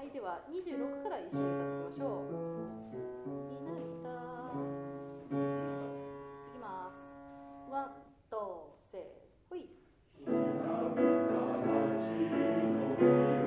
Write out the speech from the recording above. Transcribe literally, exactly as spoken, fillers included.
いではにじゅうろくから一緒に歌ってみましょう。みんなギターいきます。ワン、ツー、セー、ほい。